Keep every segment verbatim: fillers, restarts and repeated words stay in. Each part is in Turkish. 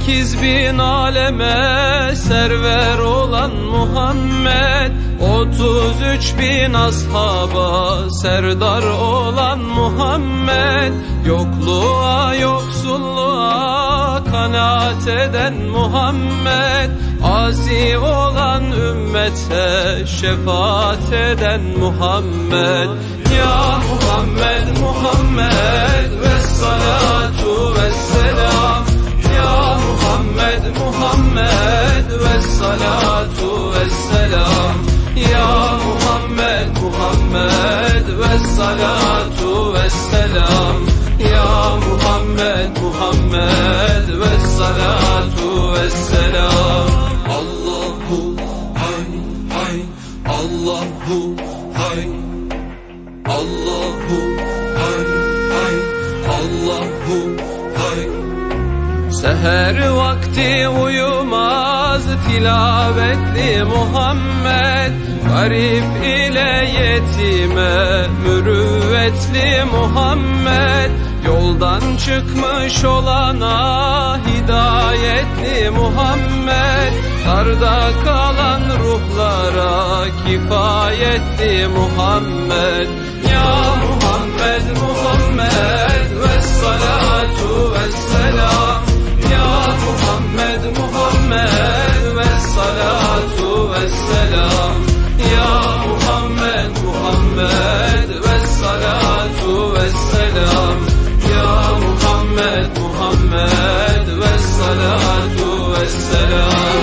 Sekiz bin aleme server olan Muhammed, otuz üç bin ashaba serdar olan Muhammed, yokluğa yoksulluğa kanaat eden Muhammed, asi olan ümmete şefaat eden Muhammed. Ya Muhammed Muhammed ve salatu ve selam. Ya Muhammed Muhammed ve salatu ve selam. Ya Muhammed Muhammed ve salatu ve selam. Ya Muhammed Muhammed ve salatu ve selam. Allahu hay hay, Allahu hay, Allahu hay hay, Allahu hay. Seher vakti uyumaz tilavetli Muhammed, garip ile yetime mürüvvetli Muhammed, yoldan çıkmış olana hidayetli Muhammed, darda kalan ruhlara kifayetli Muhammed. Ya Muhammed Muhammed ve salatu ve selam. Ya Muhammed Muhammed ve salatu ve selam. Ya Muhammed Muhammed ve salatu ve selam. Ya Muhammed Muhammed ve salatu ve selam.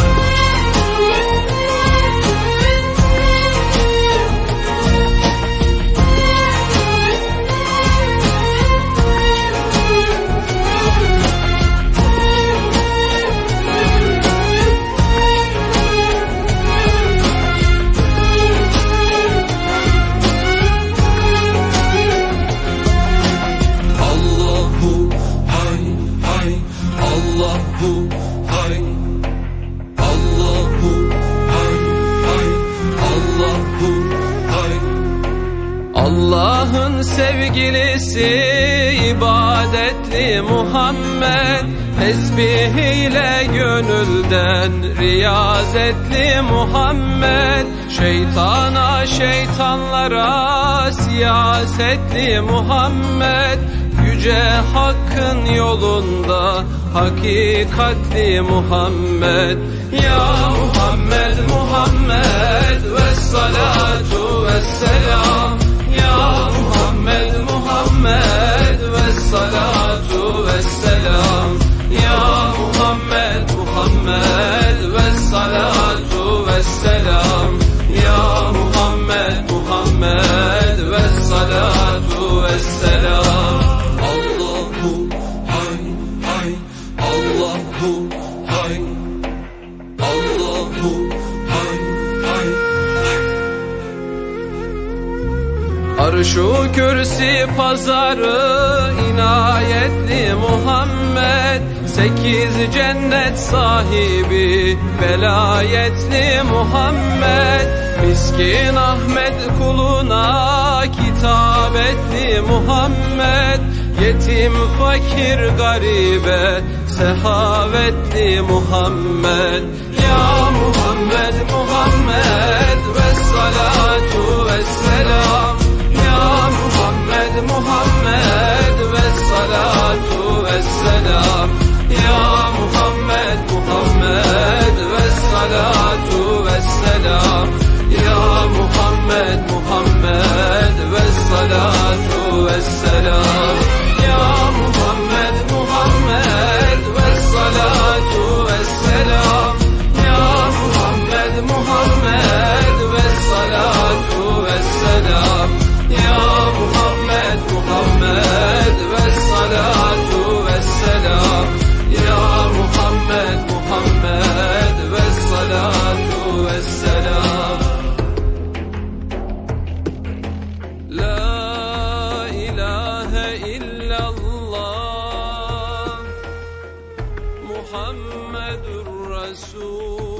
Allahu hay, Allahu hay hay, Allahu hay. Allah'ın sevgilisi ibadetli Muhammed, tesbih ile gönülden riyazetli Muhammed, şeytana şeytanlara siyasetli Muhammed, yüce hakkın yolunda hakikatli Muhammed. Ya Muhammed Muhammed ve salatu ve selam. Ya Muhammed Muhammed ve salatu ve selam. Ya Muhammed Muhammed ve salatu ve selam. Ya Muhammed Muhammed ve salatu ve selam. Allahu hay hay, Allahu hay, Allahu hay hay. Arş-ı kürsi pazarı inayetli Muhammed, sekiz cennet sahibi velayetli Muhammed, miskin Ahmet kuluna kitabetli Muhammed, yetim fakir garibe sehavetli Muhammed. Ya Muhammed Muhammed ve salatu ve selam. Ya Muhammed Muhammed ve salatu ve selam. Ya Muhammed Muhammed ve salatu ve selam. Ya Muhammed Muhammed ve salatu ve selam. Ya Muhammed Muhammed ve salatu ve selam. Ya Muhammed Muhammed ve salatu ve selam. Ya Muhammed Muhammed ve salatu ve selam. Ya Muhammed Muhammed ve salatu ve selam. La ilahe illallah Muhammedur Resul.